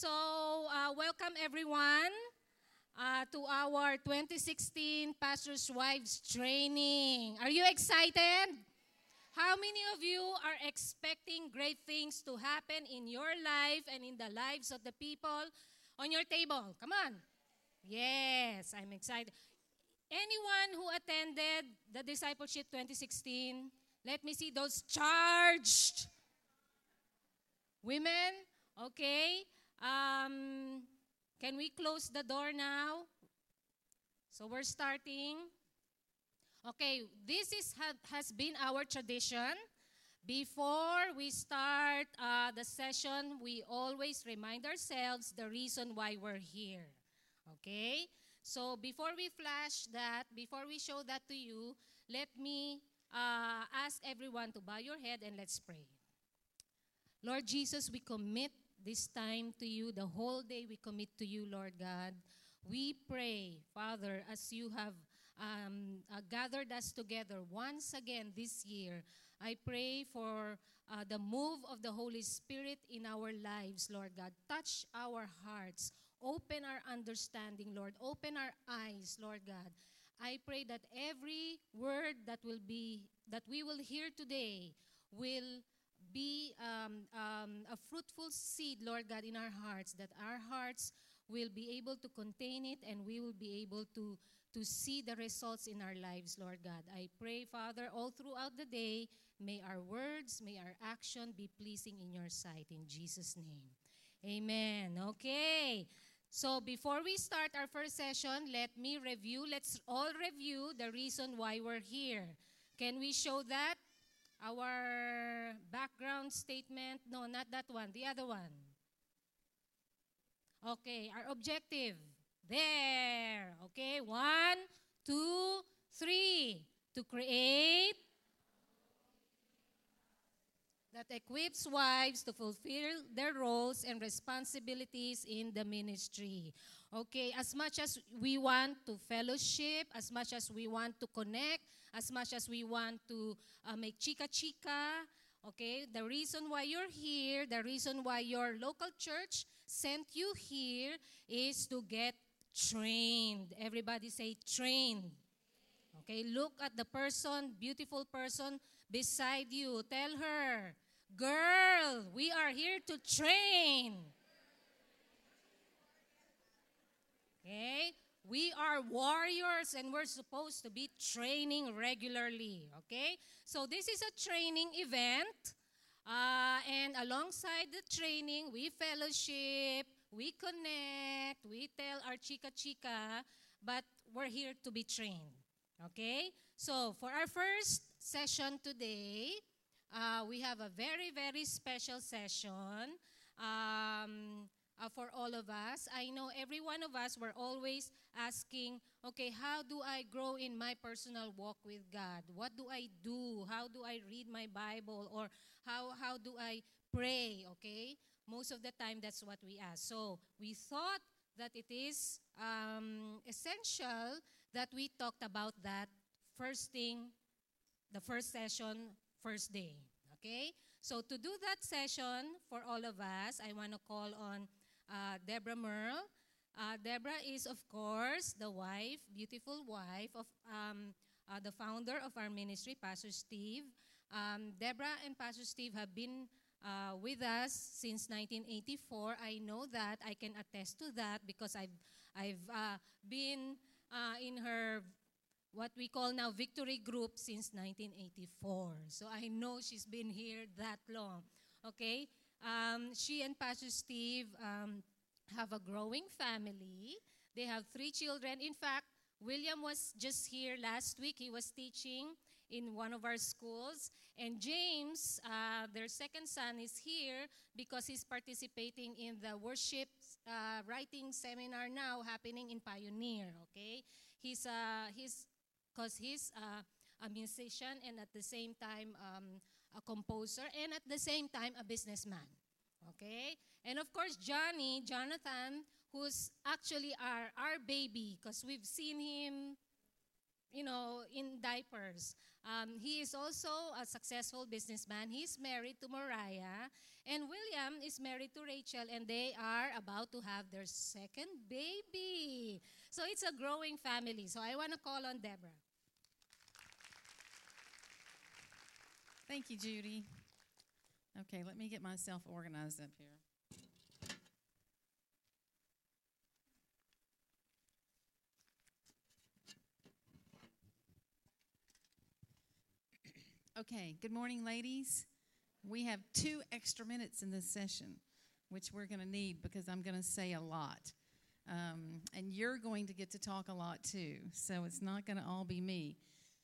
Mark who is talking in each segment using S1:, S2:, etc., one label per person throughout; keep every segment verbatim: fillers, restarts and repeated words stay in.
S1: So, uh, welcome everyone uh, to our twenty sixteen Pastor's Wives Training. Are you excited? How many of you are expecting great things to happen in your life and in the lives of the people on your table? Come on. Yes, I'm excited. Anyone who attended the Discipleship twenty sixteen, let me see those charged women. Okay. Um, can we close the door now? So we're starting. Okay, this is ha- has been our tradition. Before we start uh, the session, we always remind ourselves the reason why we're here. Okay? So before we flash that, before we show that to you, let me uh, ask everyone to bow your head and let's pray. Lord Jesus, we commit this time to you. The whole day we commit to you, Lord God. We pray, Father, as you have um, uh, gathered us together once again this year, I pray for uh, the move of the Holy Spirit in our lives, Lord God. Touch our hearts. Open our understanding, Lord. Open our eyes, Lord God. I pray that every word that will be that we will hear today will be um, um, a fruitful seed, Lord God, in our hearts, that our hearts will be able to contain it and we will be able to, to see the results in our lives, Lord God. I pray, Father, all throughout the day, may our words, may our action be pleasing in your sight. In Jesus' name, amen. Okay. So before we start our first session, let me review, let's all review the reason why we're here. Can we show that? Our background statement, no, not that one, the other one. Okay, our objective. There. Okay, one, two, three. To create that equips wives to fulfill their roles and responsibilities in the ministry. Okay, as much as we want to fellowship, as much as we want to connect, as much as we want to uh, make chika-chika, okay, the reason why you're here, the reason why your local church sent you here is to get trained. Everybody say trained. Okay, look at the person, beautiful person beside you. Tell her, girl, we are here to train. Okay? We are warriors and we're supposed to be training regularly. Okay? So this is a training event. Uh, and alongside the training, we fellowship, we connect, we tell our chika-chika, but we're here to be trained. Okay? So for our first session today, uh, we have a very, very special session. Um, uh, for all of us. I know every one of us were always asking, okay, how do I grow in my personal walk with God? What do I do? How do I read my Bible? Or how, how do I pray? Okay? Most of the time, that's what we ask. So we thought that it is um, essential that we talked about that first thing, the first session, first day. Okay? So to do that session for all of us, I want to call on Uh, Deborah Merle. Uh, Deborah is, of course, the wife, beautiful wife of um, uh, the founder of our ministry, Pastor Steve. Um, Deborah and Pastor Steve have been uh, with us since nineteen eighty-four. I know that. I can attest to that because I've, I've uh, been uh, in her, what we call now, victory group since nineteen eighty-four. So I know she's been here that long. Okay? Um, she and Pastor Steve um, have a growing family. They have three children. In fact, William was just here last week. He was teaching in one of our schools. And James, uh, their second son, is here because he's participating in the worship uh, writing seminar now happening in Pioneer. Okay, he's uh, he's because he's uh, a musician and at the same time um, a composer, and at the same time, a businessman. Okay? And of course, Johnny, Jonathan, who's actually our, our baby, because we've seen him you know, in diapers. Um, he is also a successful businessman. He's married to Mariah, and William is married to Rachel, and they are about to have their second baby. So it's a growing family. So I want to call on Deborah.
S2: Thank you, Judy. Okay, let me get myself organized up here. Okay, good morning, ladies. We have two extra minutes in this session, which we're going to need because I'm going to say a lot. Um, and you're going to get to talk a lot too, so it's not going to all be me.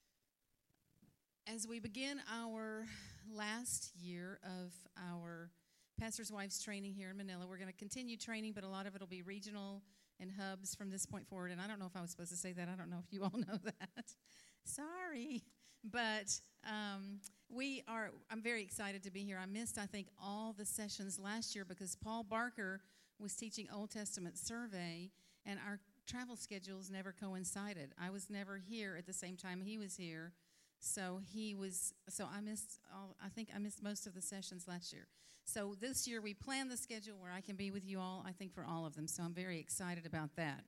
S2: As we begin our last year of our Pastor's Wives training here in Manila, we're going to continue training, but a lot of it will be regional and hubs from this point forward. And I don't know if I was supposed to say that. I don't know if you all know that. Sorry. But um, we are, I'm very excited to be here. I missed, I think, all the sessions last year because Paul Barker was teaching Old Testament survey, and our travel schedules never coincided. I was never here at the same time he was here. So he was, so I missed all, I think I missed most of the sessions last year. So this year we planned the schedule where I can be with you all, I think for all of them. So I'm very excited about that.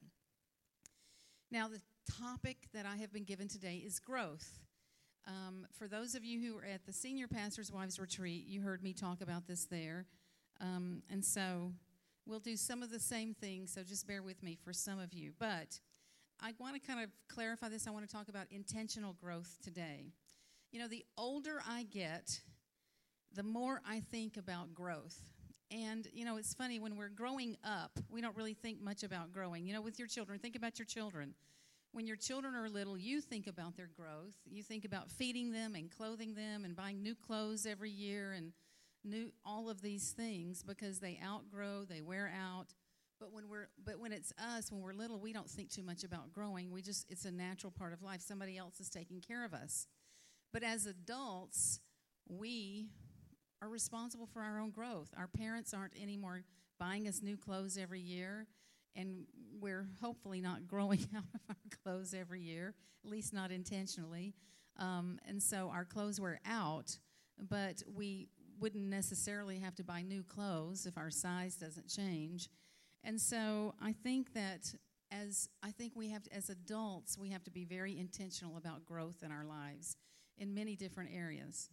S2: Now the topic that I have been given today is growth. Um, for those of you who were at the Senior Pastor's Wives Retreat, you heard me talk about this there. Um, and so we'll do some of the same things, so just bear with me for some of you. But I want to kind of clarify this. I want to talk about intentional growth today. You know, the older I get, the more I think about growth. And, you know, it's funny, when we're growing up, we don't really think much about growing. You know, with your children, think about your children. When your children are little, you think about their growth. You think about feeding them and clothing them and buying new clothes every year and new all of these things because they outgrow, they wear out. But when we're but when it's us, when we're little, we don't think too much about growing. We just it's a natural part of life. Somebody else is taking care of us. But as adults, we are responsible for our own growth. Our parents aren't anymore buying us new clothes every year, and we're hopefully not growing out of our clothes every year, at least not intentionally. Um, and so our clothes wear out, but we wouldn't necessarily have to buy new clothes if our size doesn't change. And so I think that as I think we have to, as adults, we have to be very intentional about growth in our lives in many different areas.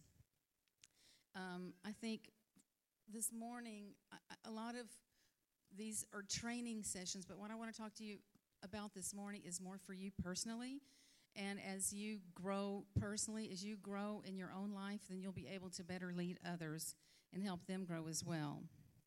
S2: Um, I think this morning, a, a lot of these are training sessions, but what I want to talk to you about this morning is more for you personally. And as you grow personally, as you grow in your own life, then you'll be able to better lead others and help them grow as well.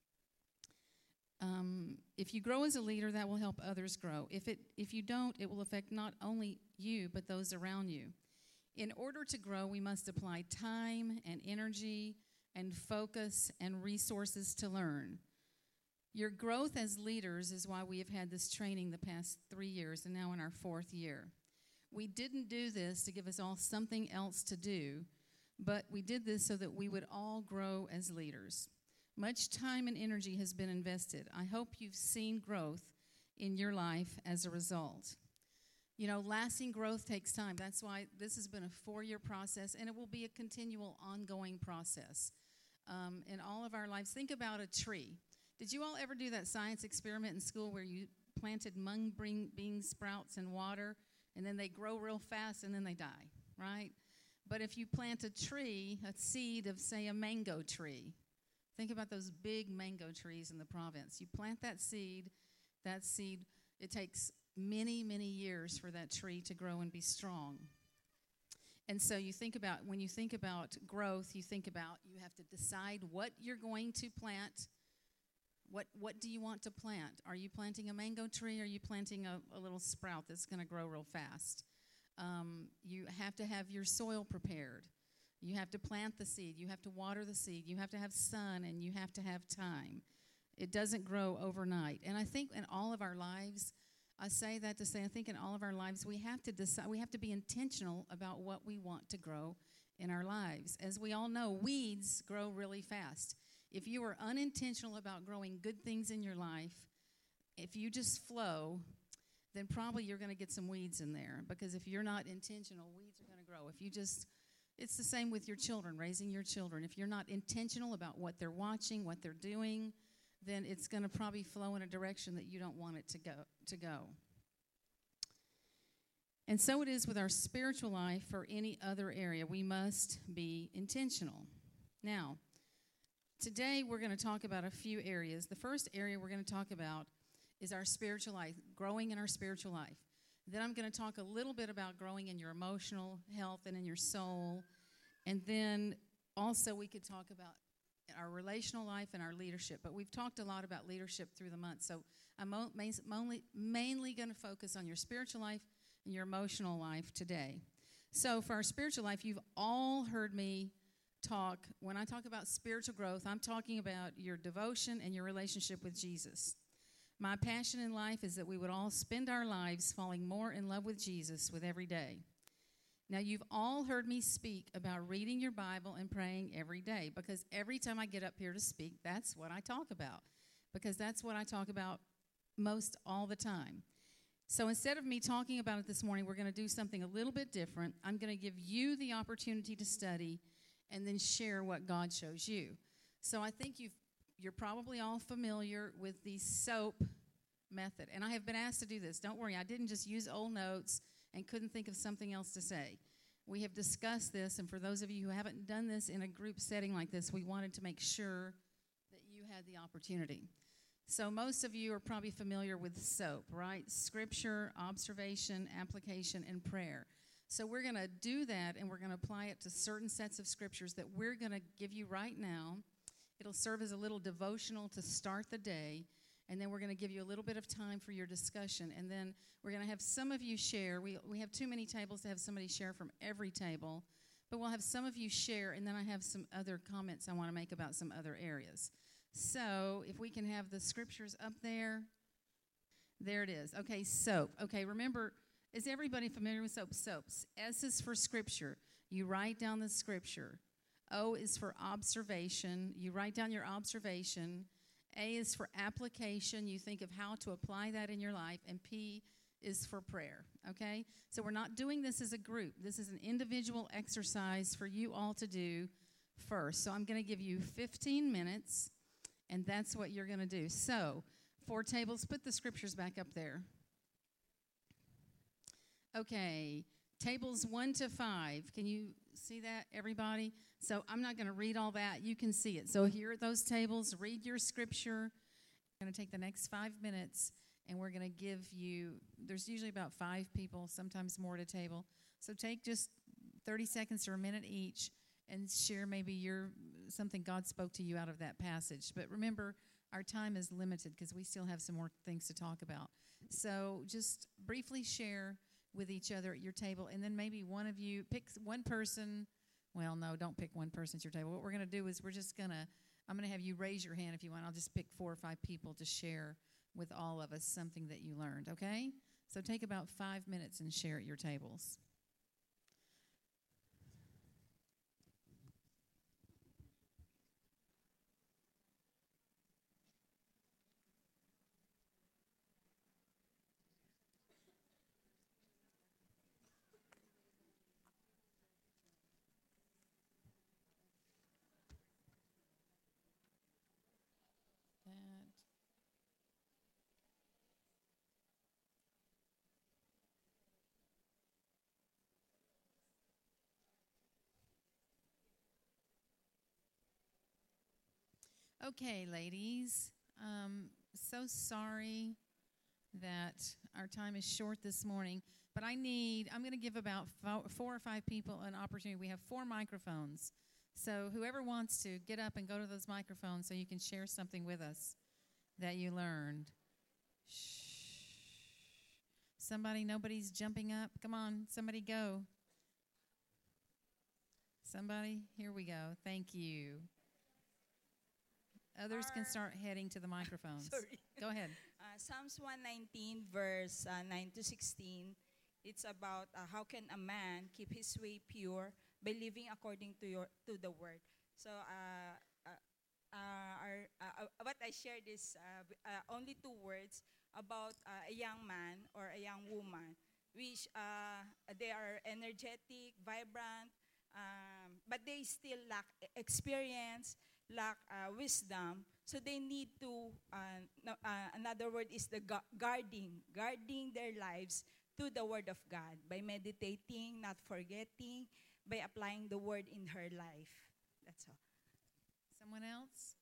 S2: Um, if you grow as a leader, that will help others grow. If it, if you don't, it will affect not only you, but those around you. In order to grow, we must apply time and energy and focus and resources to learn. Your growth as leaders is why we have had this training the past three years and now in our fourth year. We didn't do this to give us all something else to do, but we did this so that we would all grow as leaders. Much time and energy has been invested. I hope you've seen growth in your life as a result. You know, lasting growth takes time. That's why this has been a four-year process, and it will be a continual, ongoing process um, in all of our lives. Think about a tree. Did you all ever do that science experiment in school where you planted mung bean sprouts in water, and then they grow real fast, and then they die, right? But if you plant a tree, a seed of, say, a mango tree, think about those big mango trees in the province. You plant that seed, that seed, it takes many, many years for that tree to grow and be strong. And so you think about, when you think about growth, you think about, you have to decide what you're going to plant. What what do you want to plant? Are you planting a mango tree, or are you planting a, a little sprout that's going to grow real fast? Um, you have to have your soil prepared. You have to plant the seed. You have to water the seed. You have to have sun, and you have to have time. It doesn't grow overnight. And I think in all of our lives, I say that to say I think in all of our lives we have to decide, we have to be intentional about what we want to grow in our lives. As we all know, weeds grow really fast. If you are unintentional about growing good things in your life, if you just flow, then probably you're going to get some weeds in there, because if you're not intentional, weeds are going to grow. If you just, it's the same with your children, raising your children. If you're not intentional about what they're watching, what they're doing, then it's going to probably flow in a direction that you don't want it to go. To go. And so it is with our spiritual life or any other area. We must be intentional. Now, today we're going to talk about a few areas. The first area we're going to talk about is our spiritual life, growing in our spiritual life. Then I'm going to talk a little bit about growing in your emotional health and in your soul. And then also we could talk about our relational life and our leadership. But we've talked a lot about leadership through the month. So I'm mainly, mainly going to focus on your spiritual life and your emotional life today. So for our spiritual life, you've all heard me talk. When I talk about spiritual growth, I'm talking about your devotion and your relationship with Jesus. My passion in life is that we would all spend our lives falling more in love with Jesus with every day. Now, you've all heard me speak about reading your Bible and praying every day, because every time I get up here to speak, that's what I talk about, because that's what I talk about most all the time. So instead of me talking about it this morning, we're going to do something a little bit different. I'm going to give you the opportunity to study and then share what God shows you. So I think you've You're probably all familiar with the SOAP method. And I have been asked to do this. Don't worry, I didn't just use old notes and couldn't think of something else to say. We have discussed this, and for those of you who haven't done this in a group setting like this, we wanted to make sure that you had the opportunity. So most of you are probably familiar with SOAP, right? Scripture, observation, application, and prayer. So we're going to do that, and we're going to apply it to certain sets of scriptures that we're going to give you right now. It'll serve as a little devotional to start the day, and then we're going to give you a little bit of time for your discussion, and then we're going to have some of you share. We we have too many tables to have somebody share from every table, but we'll have some of you share, and then I have some other comments I want to make about some other areas. So if we can have the scriptures up there. There it is. Okay, SOAP. Okay, remember, is everybody familiar with SOAP? SOAPs. S is for scripture. You write down the scripture. O is for observation. You write down your observation. A is for application. You think of how to apply that in your life. And P is for prayer, okay? So we're not doing this as a group. This is an individual exercise for you all to do first. So I'm going to give you fifteen minutes, and that's what you're going to do. So four tables, put the scriptures back up there. Okay, tables one to five. Can you see that, everybody? So I'm not going to read all that. You can see it. So here at those tables, read your scripture. I'm going to take the next five minutes, and we're going to give you, there's usually about five people, sometimes more at a table. So take just thirty seconds or a minute each and share maybe your something God spoke to you out of that passage. But remember, our time is limited because we still have some more things to talk about. So just briefly share with each other at your table, and then maybe one of you, pick one person. Well, no, don't pick one person at your table. What we're going to do is we're just going to, I'm going to have you raise your hand if you want. I'll just pick four or five people to share with all of us something that you learned, okay? So take about five minutes and share at your tables. Okay, ladies, um, so sorry that our time is short this morning, but I need, I'm going to give about fo- four or five people an opportunity. We have four microphones, so whoever wants to get up and go to those microphones so you can share something with us that you learned. Shh. Somebody, nobody's jumping up. Come on, somebody go. Somebody, here we go. Thank you. Others
S3: Our,
S2: can start heading to the microphones.
S3: Sorry.
S2: Go ahead.
S3: Uh, Psalms one nineteen, verse uh, nine to sixteen. It's about uh, how can a man keep his way pure by living according to your to the word. So uh, uh, uh, our, uh, uh, what I shared is uh, uh, only two words, about uh, a young man or a young woman, which uh, they are energetic, vibrant, um, but they still lack e- experience, lack uh, wisdom. So they need to, uh, no, uh, another word is the gu- guarding, guarding their lives to the Word of God by meditating, not forgetting, by applying the Word in her life. That's all.
S2: Someone else?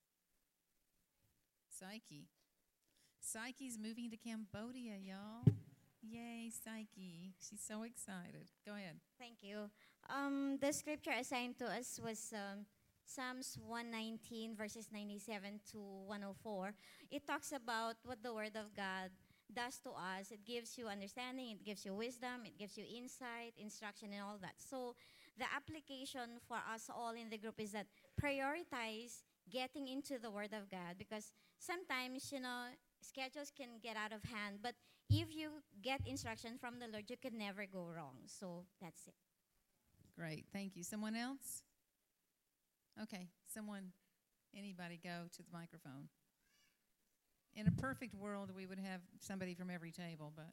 S2: Psyche. Psyche's moving to Cambodia, y'all. Yay, Psyche. She's so excited. Go ahead.
S4: Thank you. Um, the scripture assigned to us was um, Psalms one nineteen, verses ninety-seven to one oh four. It talks about what the Word of God does to us. It gives you understanding, it gives you wisdom, it gives you insight, instruction, and all that. So the application for us all in the group is that prioritize getting into the Word of God, because sometimes, you know, schedules can get out of hand, but if you get instruction from the Lord, you can never go wrong. So that's it.
S2: Great. Thank you. Someone else? Okay. Someone, anybody go to the microphone. In a perfect world, we would have somebody from every table, but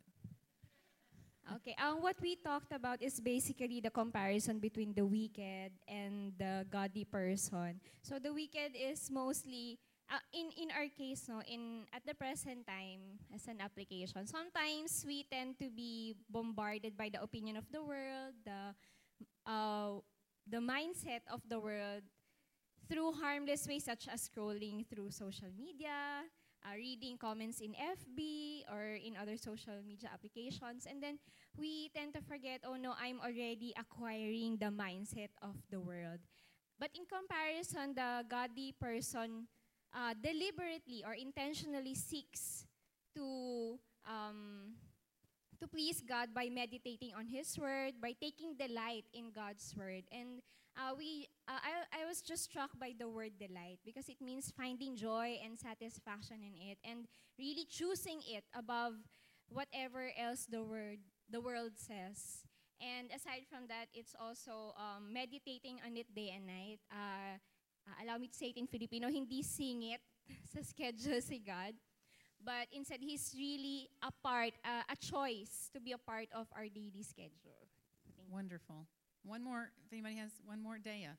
S5: Okay, um, what we talked about is basically the comparison between the wicked and the godly person. So the wicked is mostly, uh, in in our case, no, in at the present time as an application. Sometimes we tend to be bombarded by the opinion of the world, the uh, the mindset of the world through harmless ways such as scrolling through social media, uh, reading comments in F B or in other social media applications. And then we tend to forget, oh no, I'm already acquiring the mindset of the world. But in comparison, the godly person uh, deliberately or intentionally seeks to um, to please God by meditating on His Word, by taking delight in God's Word. And uh, we, uh, I, I was just struck by the word delight because it means finding joy and satisfaction in it and really choosing it above whatever else the word the world says. And aside from that, it's also um, meditating on it day and night. Uh, uh, allow me to say it in Filipino, hindi singit sa schedule si God, but instead He's really a part, uh, a choice to be a part of our daily schedule. Thank you.
S2: wonderful. One more, if anybody has one more, Dea.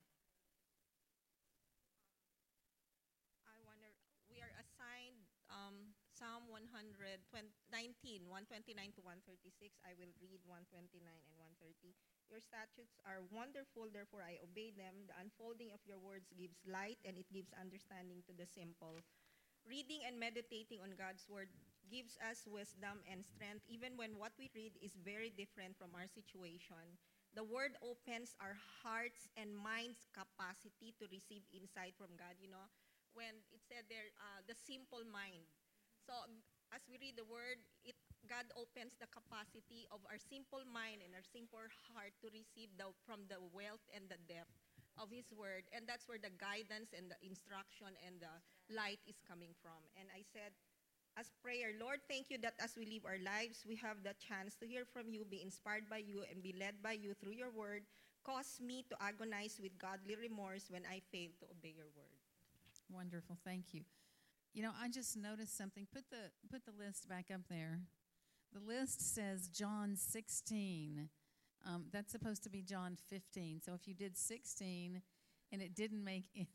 S6: I wonder, we are assigned um, Psalm one nineteen, one twenty-nine to one thirty-six. I will read one twenty-nine and one thirty. Your statutes are wonderful, therefore I obey them. The unfolding of your words gives light, and it gives understanding to the simple. Reading and meditating on God's word gives us wisdom and strength, even when what we read is very different from our situation. The word opens our hearts and minds' capacity to receive insight from God. You know, when it said there, uh, the simple mind. So as we read the word, it God opens the capacity of our simple mind and our simple heart to receive the, from the wealth and the depth of His word. And that's where the guidance and the instruction and the light is coming from. And I said, as prayer, Lord, thank you that as we live our lives, we have the chance to hear from you, be inspired by you, and be led by you through your word. Cause me to agonize with godly remorse when I fail to obey your word.
S2: Wonderful. Thank you. You know, I just noticed something. Put the put the list back up there. The list says John sixteen. Um, that's supposed to be John fifteen. So if you did sixteen and it didn't make any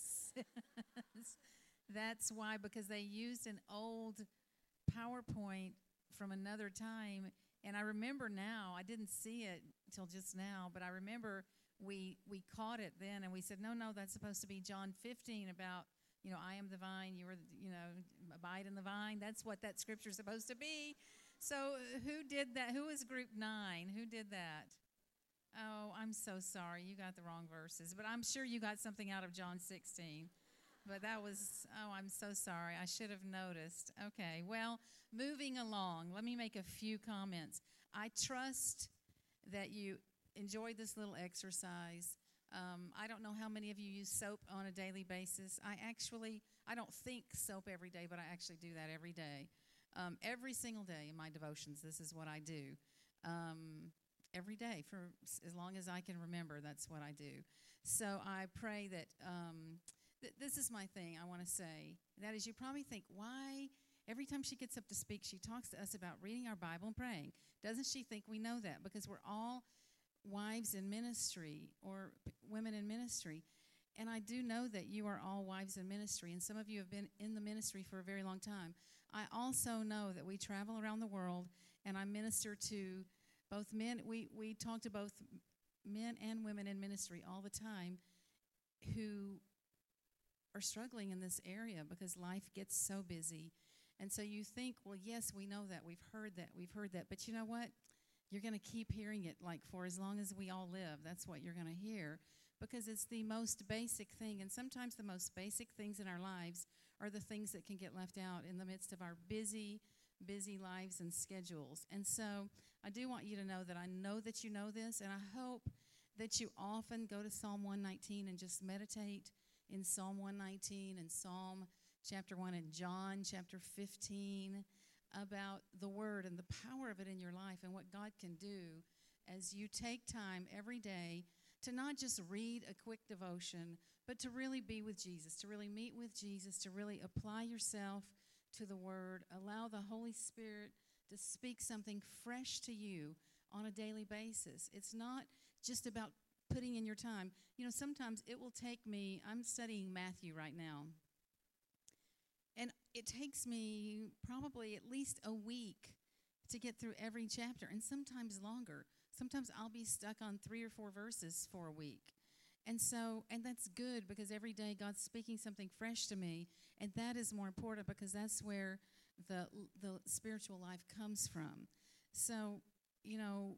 S2: sense, that's why, because they used an old PowerPoint from another time. And I remember now, I didn't see it till just now, but I remember we we caught it then and we said, no, no, that's supposed to be John fifteen about, you know, I am the vine, you are, the, you know, abide in the vine. That's what that scripture is supposed to be. So uh, who did that? Who was group nine? Who did that? Oh, I'm so sorry. You got the wrong verses. But I'm sure you got something out of John sixteen. But that was, oh, I'm so sorry. I should have noticed. Okay, well, moving along, let me make a few comments. I trust that you enjoyed this little exercise. Um, I don't know how many of you use soap on a daily basis. I actually, I don't think soap every day, but I actually do that every day. Um, every single day in my devotions, this is what I do. Um, every day for as long as I can remember, that's what I do. So I pray that, um, th- this is my thing I want to say. That is, you probably think, why every time she gets up to speak, she talks to us about reading our Bible and praying. Doesn't she think we know that? Because we're all wives in ministry or p- women in ministry. And I do know that you are all wives in ministry, and some of you have been in the ministry for a very long time. I also know that we travel around the world, and I minister to both men. We, we talk to both men and women in ministry all the time who are struggling in this area because life gets so busy. And so you think, well, yes, we know that. We've heard that. We've heard that. But you know what? You're going to keep hearing it like for as long as we all live. That's what you're going to hear because it's the most basic thing. And sometimes the most basic things in our lives are the things that can get left out in the midst of our busy, busy lives and schedules. And so I do want you to know that I know that you know this, and I hope that you often go to Psalm one nineteen and just meditate in Psalm one nineteen and Psalm chapter one and John chapter fifteen about the Word and the power of it in your life and what God can do as you take time every day to not just read a quick devotion, but to really be with Jesus, to really meet with Jesus, to really apply yourself to the Word. Allow the Holy Spirit to speak something fresh to you on a daily basis. It's not just about putting in your time. You know, sometimes it will take me, I'm studying Matthew right now, and it takes me probably at least a week to get through every chapter, and sometimes longer. Sometimes I'll be stuck on three or four verses for a week. And so, and that's good because every day God's speaking something fresh to me, and that is more important because that's where the the spiritual life comes from. So, you know,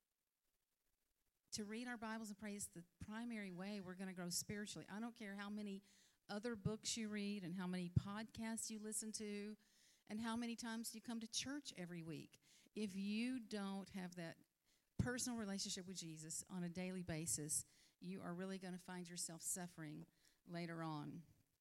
S2: to read our Bibles and pray is the primary way we're going to grow spiritually. I don't care how many other books you read and how many podcasts you listen to and how many times you come to church every week. If you don't have that personal relationship with Jesus on a daily basis, you are really going to find yourself suffering later on.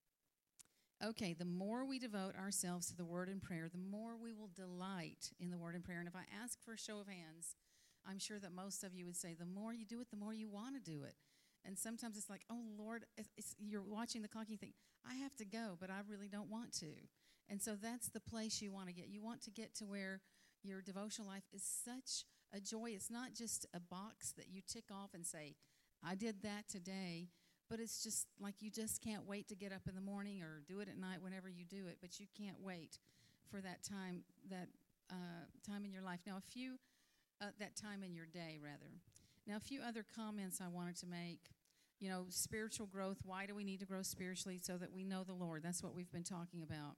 S2: Okay, the more we devote ourselves to the Word and prayer, the more we will delight in the Word and prayer. And if I ask for a show of hands, I'm sure that most of you would say, the more you do it, the more you want to do it. And sometimes it's like, oh, Lord, it's, it's, you're watching the clock and you think, I have to go, but I really don't want to. And so that's the place you want to get. You want to get to where your devotional life is such a joy. It's not just a box that you tick off and say, I did that today, but it's just like you just can't wait to get up in the morning or do it at night whenever you do it, but you can't wait for that time, that uh, time in your life. Now, a few, uh, that time in your day, rather. Now, a few other comments I wanted to make. You know, spiritual growth, why do we need to grow spiritually? So that we know the Lord. That's what we've been talking about.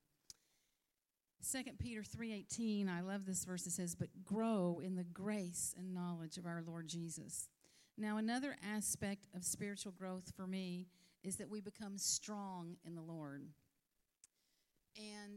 S2: Second Peter three eighteen, I love this verse. It says, but grow in the grace and knowledge of our Lord Jesus. Now, another aspect of spiritual growth for me is that we become strong in the Lord. And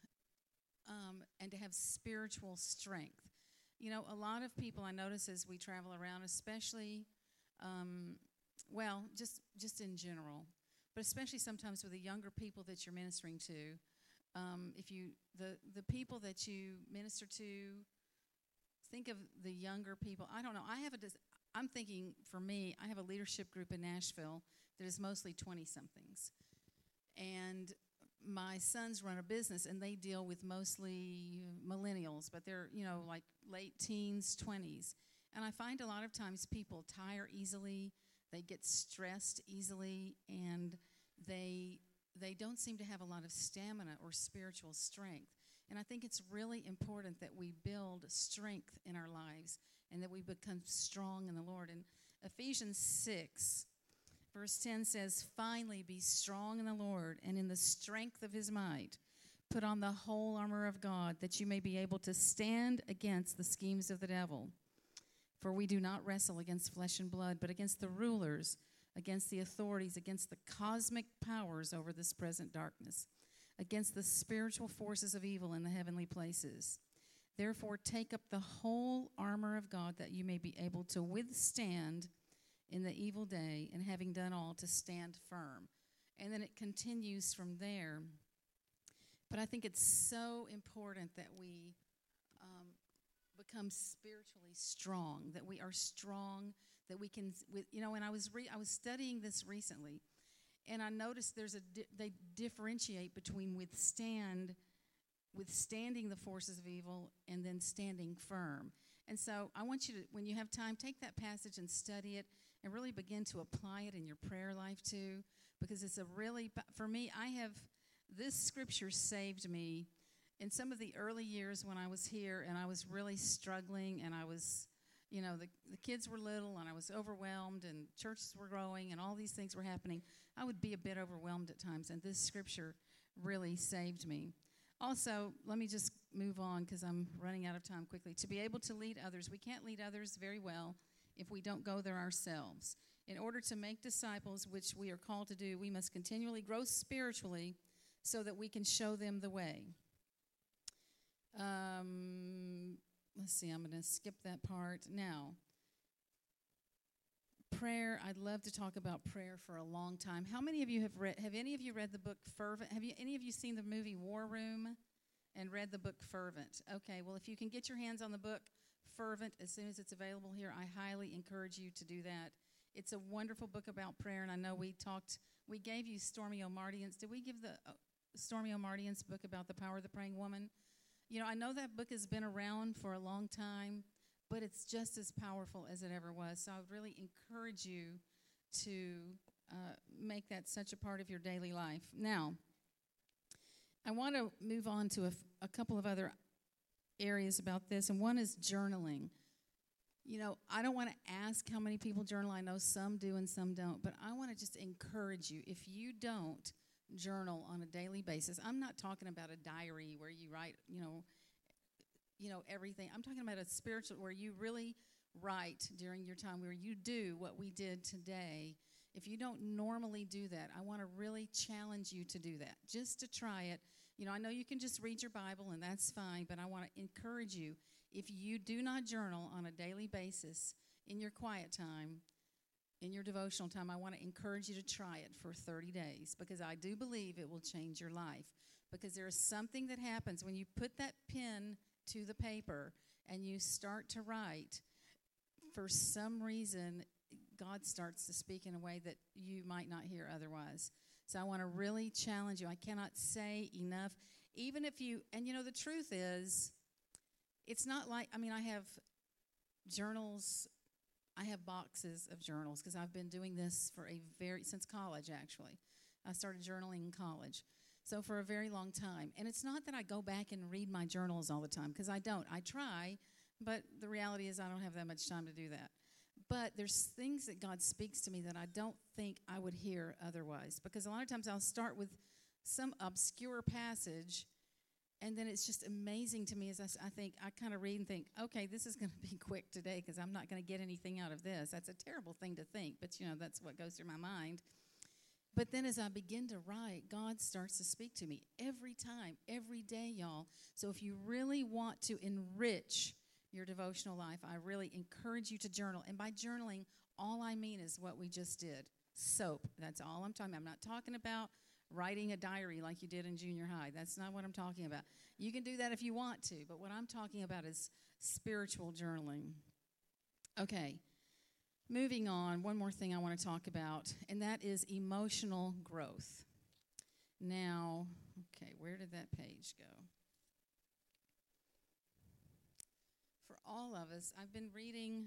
S2: um, and to have spiritual strength. You know, a lot of people I notice as we travel around, especially, um, well, just just in general, but especially sometimes with the younger people that you're ministering to, um, if you, the, the people that you minister to, think of the younger people. I don't know, I have a, I'm thinking for me, I have a leadership group in Nashville that is mostly twenty-somethings. And my sons run a business, and they deal with mostly millennials, but they're, you know, like late teens, twenties. And I find a lot of times people tire easily, they get stressed easily, and they they don't seem to have a lot of stamina or spiritual strength. And I think it's really important that we build strength in our lives and that we become strong in the Lord. And Ephesians six, verse ten says, finally be strong in the Lord and in the strength of his might. Put on the whole armor of God that you may be able to stand against the schemes of the devil. For we do not wrestle against flesh and blood, but against the rulers, against the authorities, against the cosmic powers over this present darkness, against the spiritual forces of evil in the heavenly places. Therefore, take up the whole armor of God that you may be able to withstand in the evil day, and having done all, to stand firm. And then it continues from there. But I think it's so important that we um, become spiritually strong, that we are strong, that we can, with, you know, and I was re- I was studying this recently, and I noticed there's a di- they differentiate between withstand withstanding the forces of evil, and then standing firm. And so I want you to, when you have time, take that passage and study it and really begin to apply it in your prayer life too, because it's a really, for me, I have, this scripture saved me in some of the early years when I was here and I was really struggling and I was, you know, the, the kids were little and I was overwhelmed and churches were growing and all these things were happening. I would be a bit overwhelmed at times, and this scripture really saved me. Also, let me just move on because I'm running out of time quickly. To be able to lead others, we can't lead others very well if we don't go there ourselves. In order to make disciples, which we are called to do, we must continually grow spiritually so that we can show them the way. Um, let's see, I'm going to skip that part. Now, prayer, I'd love to talk about prayer for a long time. How many of you have read, have any of you read the book Fervent? Have you, any of you seen the movie War Room and read the book Fervent? Okay, well, if you can get your hands on the book Fervent as soon as it's available here, I highly encourage you to do that. It's a wonderful book about prayer, and I know we talked, we gave you Stormy O'Mardian's. Did we give the uh, Stormy O'Mardian's book about the power of the praying woman? You know, I know that book has been around for a long time, but it's just as powerful as it ever was. So I would really encourage you to uh, make that such a part of your daily life. Now, I want to move on to a, f- a couple of other areas about this, and one is journaling. You know, I don't want to ask how many people journal. I know some do and some don't, but I want to just encourage you, if you don't journal on a daily basis, I'm not talking about a diary where you write, you know, you know, everything. I'm talking about a spiritual where you really write during your time, where you do what we did today. If you don't normally do that, I want to really challenge you to do that, just to try it. You know, I know you can just read your Bible, and that's fine, but I want to encourage you, if you do not journal on a daily basis in your quiet time, in your devotional time, I want to encourage you to try it for thirty days, because I do believe it will change your life. Because there is something that happens when you put that pen to the paper and you start to write. For some reason, God starts to speak in a way that you might not hear otherwise. So I want to really challenge you. I cannot say enough. Even if you, and you know, the truth is, it's not like, I mean, I have journals, I have boxes of journals because I've been doing this for a very, since college actually. I started journaling in college. So for a very long time. And it's not that I go back and read my journals all the time, because I don't. I try, but the reality is I don't have that much time to do that. But there's things that God speaks to me that I don't think I would hear otherwise. Because a lot of times I'll start with some obscure passage, and then it's just amazing to me as I, I think, I kind of read and think, okay, this is going to be quick today because I'm not going to get anything out of this. That's a terrible thing to think, but, you know, that's what goes through my mind. But then as I begin to write, God starts to speak to me every time, every day, y'all. So if you really want to enrich your devotional life, I really encourage you to journal. And by journaling, all I mean is what we just did. Soap. That's all I'm talking about. I'm not talking about writing a diary like you did in junior high. That's not what I'm talking about. You can do that if you want to, but what I'm talking about is spiritual journaling. Okay. Moving on, one more thing I want to talk about, and that is emotional growth. Now, okay, where did that page go? For all of us, I've been reading,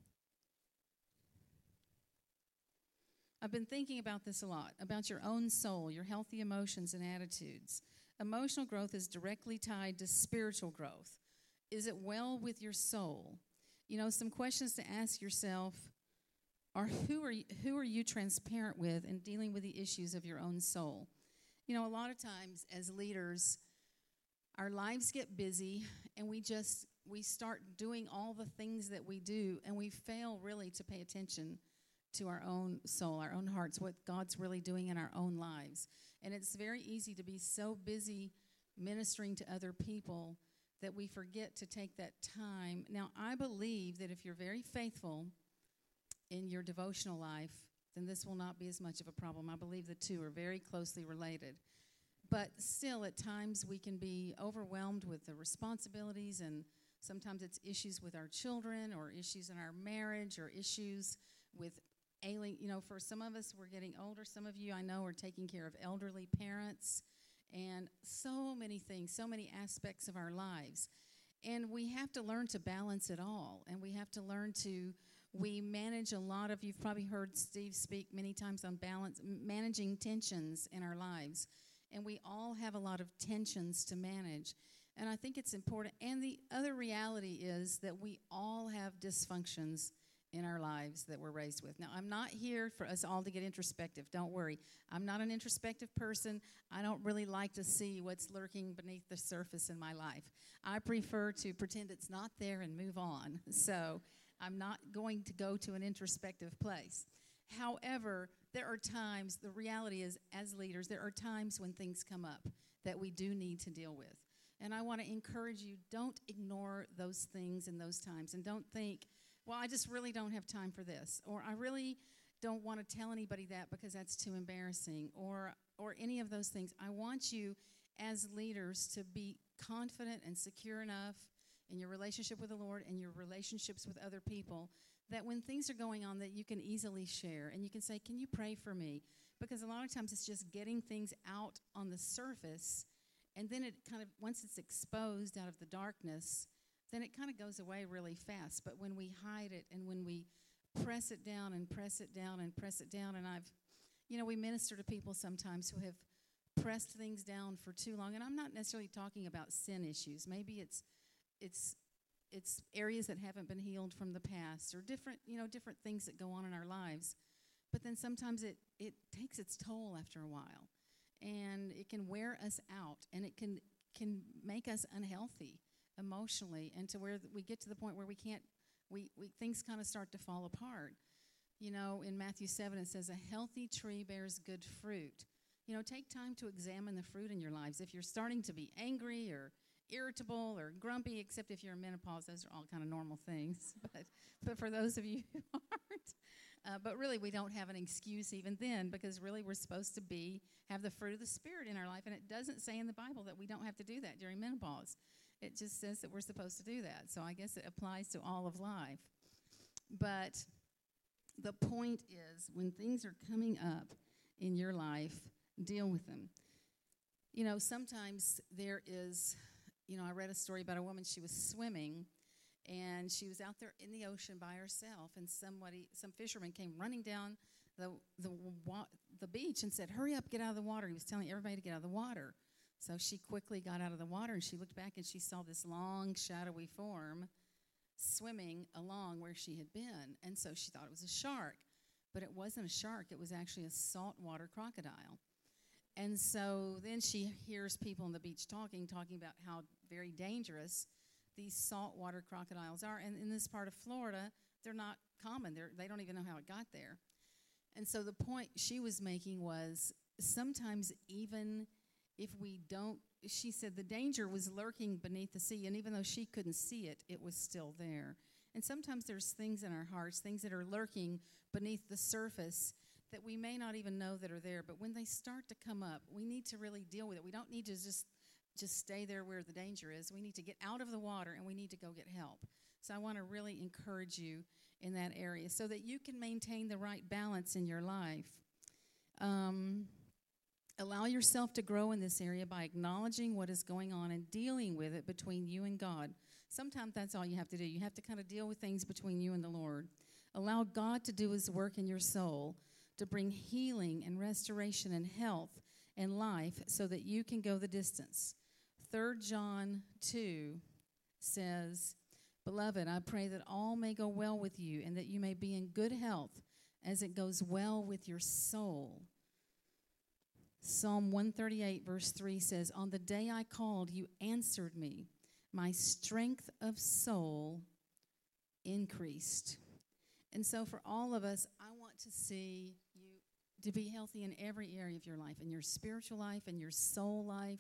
S2: I've been thinking about this a lot, about your own soul, your healthy emotions and attitudes. Emotional growth is directly tied to spiritual growth. Is it well with your soul? You know, some questions to ask yourself are, who are you, who are you transparent with in dealing with the issues of your own soul? You know, a lot of times as leaders, our lives get busy and we just, we start doing all the things that we do, and we fail really to pay attention to our own soul, our own hearts, what God's really doing in our own lives. And it's very easy to be so busy ministering to other people that we forget to take that time. Now, I believe that if you're very faithful in your devotional life, then this will not be as much of a problem. I believe the two are very closely related. But still, at times, we can be overwhelmed with the responsibilities, and sometimes it's issues with our children or issues in our marriage or issues with ailing. You know, for some of us, we're getting older. Some of you, I know, are taking care of elderly parents. and so many things, so many aspects of our lives. And we have to learn to balance it all. And we have to learn to, we manage a lot of, you've probably heard Steve speak many times on balance, managing tensions in our lives. And we all have a lot of tensions to manage. And I think it's important. And the other reality is that we all have dysfunctions in our lives that we're raised with. Now, I'm not here for us all to get introspective. Don't worry. I'm not an introspective person. I don't really like to see what's lurking beneath the surface in my life. I prefer to pretend it's not there and move on. So I'm not going to go to an introspective place. However, there are times, the reality is, as leaders, there are times when things come up that we do need to deal with. And I want to encourage you, don't ignore those things in those times. And don't think, well, I just really don't have time for this. Or I really don't want to tell anybody that because that's too embarrassing. Or, or any of those things. I want you as leaders to be confident and secure enough in your relationship with the Lord and your relationships with other people that when things are going on that you can easily share. And you can say, can you pray for me? Because a lot of times it's just getting things out on the surface. And then it kind of, once it's exposed out of the darkness, then it kind of goes away really fast. But when we hide it and when we press it down and press it down and press it down, and I've, you know, we minister to people sometimes who have pressed things down for too long. And I'm not necessarily talking about sin issues. Maybe it's, it's, it's areas that haven't been healed from the past or different, you know, different things that go on in our lives. But then sometimes it, it takes its toll after a while. And it can wear us out, and it can can make us unhealthy emotionally, and to where we get to the point where we can't, we, we things kind of start to fall apart. You know, in Matthew seven, it says, a healthy tree bears good fruit. You know, take time to examine the fruit in your lives. If you're starting to be angry or irritable or grumpy, except if you're in menopause, those are all kind of normal things. But, but for those of you who aren't, Uh, but really, we don't have an excuse even then, because really we're supposed to be, have the fruit of the Spirit in our life. And it doesn't say in the Bible that we don't have to do that during menopause. It just says that we're supposed to do that. So I guess it applies to all of life. But the point is, when things are coming up in your life, deal with them. You know, sometimes there is, you know, I read a story about a woman, she was swimming, and she was out there in the ocean by herself, and somebody, some fisherman came running down the the wa- the beach and said, hurry up, get out of the water. He was telling everybody to get out of the water. So she quickly got out of the water, and she looked back, and she saw this long, shadowy form swimming along where she had been. And so she thought it was a shark. But it wasn't a shark. It was actually a saltwater crocodile. And so then she hears people on the beach talking, talking about how very dangerous these saltwater crocodiles are. And in this part of Florida, they're not common. They're, they don't even know how it got there. And so the point she was making was, sometimes even if we don't, she said the danger was lurking beneath the sea, and even though she couldn't see it, it was still there. And sometimes there's things in our hearts, things that are lurking beneath the surface that we may not even know that are there, but when they start to come up, we need to really deal with it. We don't need to just just stay there where the danger is. We need to get out of the water, and we need to go get help. So I want to really encourage you in that area so that you can maintain the right balance in your life. Um, allow yourself to grow in this area by acknowledging what is going on and dealing with it between you and God. Sometimes that's all you have to do. You have to kind of deal with things between you and the Lord. Allow God to do his work in your soul to bring healing and restoration and health and life so that you can go the distance. Third John two says, Beloved, I pray that all may go well with you and that you may be in good health as it goes well with your soul. Psalm one thirty-eight verse three says, On the day I called, you answered me. My strength of soul increased. And so for all of us, I want to see you to be healthy in every area of your life, in your spiritual life, in your soul life.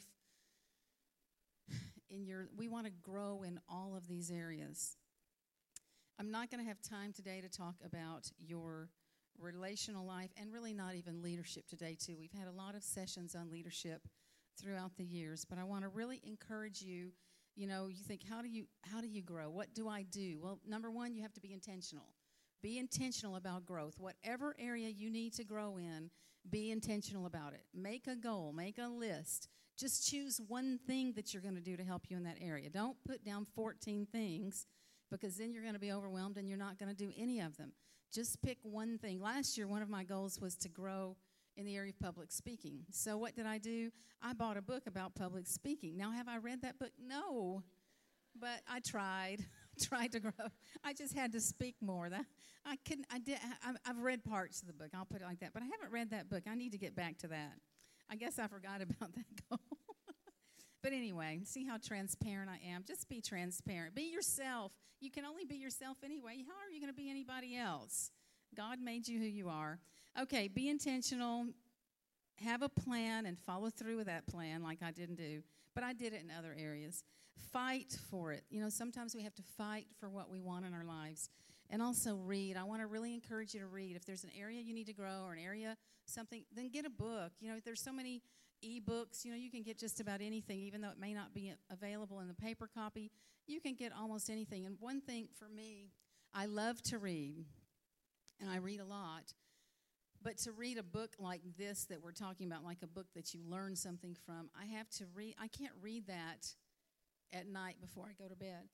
S2: In your, we want to grow in all of these areas. I'm not going to have time today to talk about your relational life, and really not even leadership today, too. We've had a lot of sessions on leadership throughout the years, but I want to really encourage you. You know, you think, how do you how do you grow? What do I do? Well, number one, you have to be intentional. Be intentional about growth. Whatever area you need to grow in, be intentional about it. Make a goal. Make a list. Just choose one thing that you're going to do to help you in that area. Don't put down fourteen things, because then you're going to be overwhelmed and you're not going to do any of them. Just pick one thing. Last year, one of my goals was to grow in the area of public speaking. So what did I do? I bought a book about public speaking. Now, have I read that book? No. But I tried. tried to grow. I just had to speak more. That I couldn't. I did. I, I've read parts of the book. I'll put it like that. But I haven't read that book. I need to get back to that. I guess I forgot about that goal. But anyway, see how transparent I am. Just be transparent. Be yourself. You can only be yourself anyway. How are you going to be anybody else? God made you who you are. Okay, be intentional. Have a plan and follow through with that plan like I didn't do. But I did it in other areas. Fight for it. You know, sometimes we have to fight for what we want in our lives. And also read. I want to really encourage you to read. If there's an area you need to grow or an area, something, then get a book. You know, there's so many e-books. You know, you can get just about anything, even though it may not be available in the paper copy. You can get almost anything. And one thing for me, I love to read, and I read a lot. But to read a book like this that we're talking about, like a book that you learn something from, I have to read. I can't read that at night before I go to bed.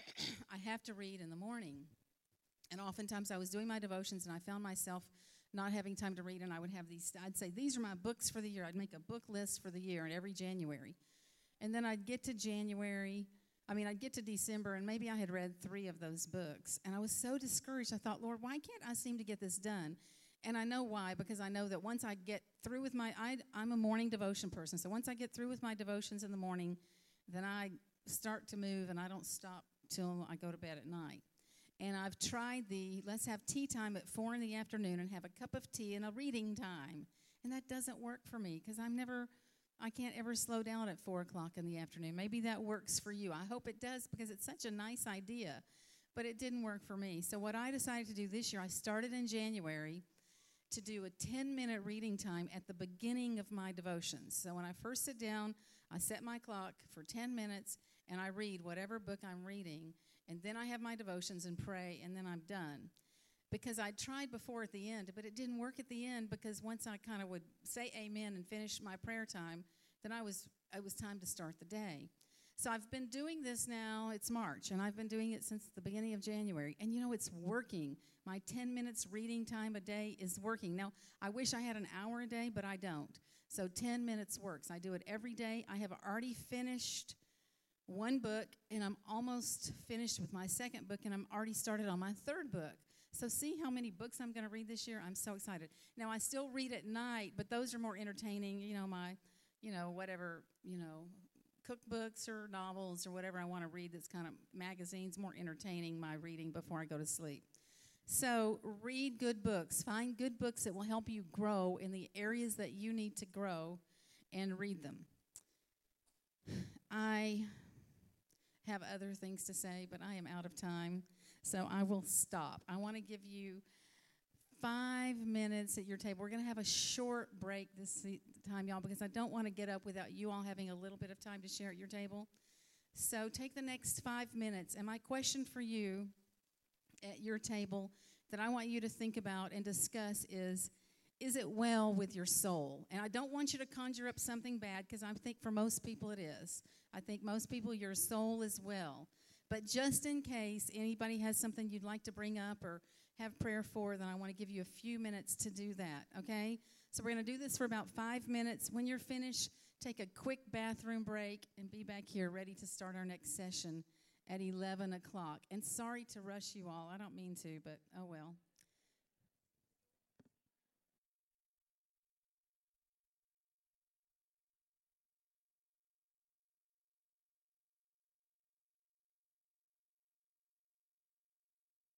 S2: I have to read in the morning. And oftentimes I was doing my devotions, and I found myself not having time to read, and I would have these, I'd say, these are my books for the year. I'd make a book list for the year, and every January. And then I'd get to January, I mean, I'd get to December, and maybe I had read three of those books. And I was so discouraged. I thought, Lord, why can't I seem to get this done? And I know why, because I know that once I get through with my, I, I'm a morning devotion person. So once I get through with my devotions in the morning, then I start to move, and I don't stop till I go to bed at night. And I've tried the, let's have tea time at four in the afternoon and have a cup of tea and a reading time. And that doesn't work for me, because I'm never, I can't ever slow down at four o'clock in the afternoon. Maybe that works for you. I hope it does, because it's such a nice idea. But it didn't work for me. So what I decided to do this year, I started in January to do a ten-minute reading time at the beginning of my devotions. So when I first sit down, I set my clock for ten minutes, and I read whatever book I'm reading, and then I have my devotions and pray, and then I'm done. Because I tried before at the end, but it didn't work at the end, because once I kind of would say amen and finish my prayer time, then I was it was time to start the day. So I've been doing this now, it's March, and I've been doing it since the beginning of January. And you know, it's working. My ten minutes reading time a day is working. Now, I wish I had an hour a day, but I don't. So ten minutes works. I do it every day. I have already finished one book, and I'm almost finished with my second book, and I'm already started on my third book. So see how many books I'm going to read this year? I'm so excited. Now, I still read at night, but those are more entertaining, you know, my, you know, whatever, you know, cookbooks or novels or whatever I want to read that's kind of magazines, more entertaining my reading before I go to sleep. So read good books. Find good books that will help you grow in the areas that you need to grow, and read them. I have other things to say, but I am out of time, so I will stop. I want to give you five minutes at your table. We're going to have a short break this time, y'all, because I don't want to get up without you all having a little bit of time to share at your table. So take the next five minutes. And my question for you at your table that I want you to think about and discuss is, is it well with your soul? And I don't want you to conjure up something bad, because I think for most people it is. I think most people, your soul is well. But just in case anybody has something you'd like to bring up or have prayer for, then I want to give you a few minutes to do that, okay? So we're going to do this for about five minutes. When you're finished, take a quick bathroom break and be back here ready to start our next session at eleven o'clock. And sorry to rush you all. I don't mean to, but oh well.